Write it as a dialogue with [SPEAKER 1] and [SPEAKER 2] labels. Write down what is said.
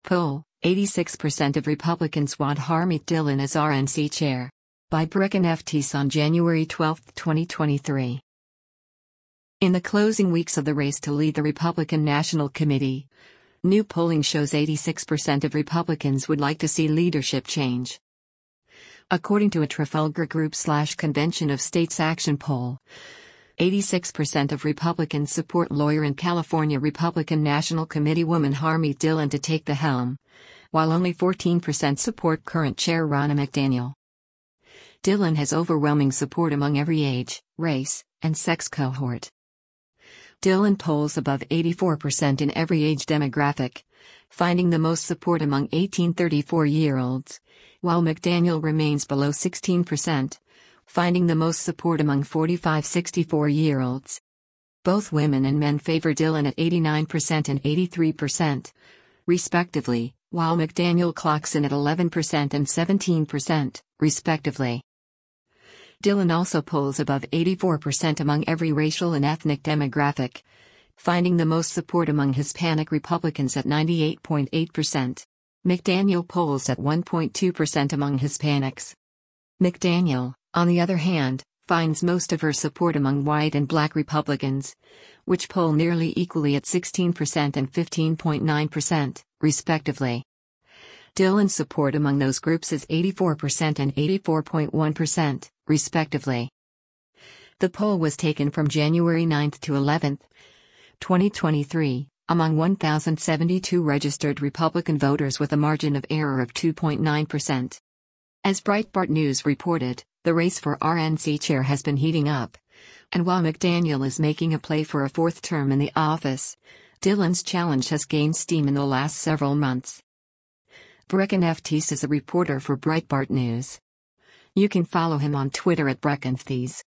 [SPEAKER 1] Poll: 86% of Republicans want Harmeet Dillon as RNC chair. By Brecon FTs on January 12, 2023. In the closing weeks of the race to lead the Republican National Committee, new polling shows 86% of Republicans would like to see leadership change. According to a Trafalgar Group/Convention of States Action poll, 86% of Republicans support lawyer and California Republican National Committee woman Harmeet Dillon to take the helm, while only 14% support current chair Ronna McDaniel. Dillon has overwhelming support among every age, race, and sex cohort. Dillon polls above 84% in every age demographic, finding the most support among 18-34-year-olds, while McDaniel remains below 16%, finding the most support among 45-64-year-olds. Both women and men favor Dillon at 89% and 83%, respectively, while McDaniel clocks in at 11% and 17%, respectively. Dillon also polls above 84% among every racial and ethnic demographic, finding the most support among Hispanic Republicans at 98.8%. McDaniel polls at 1.2% among Hispanics. McDaniel, on the other hand, finds most of her support among white and black Republicans, which poll nearly equally at 16% and 15.9%, respectively. Dillon's support among those groups is 84% and 84.1%, respectively. The poll was taken from January 9 to 11, 2023, among 1,072 registered Republican voters with a margin of error of 2.9%. As Breitbart News reported, the race for RNC chair has been heating up, and while McDaniel is making a play for a fourth term in the office, Dillon's challenge has gained steam in the last several months. Brecon FTs is a reporter for Breitbart News. You can follow him on Twitter at BreconFTs.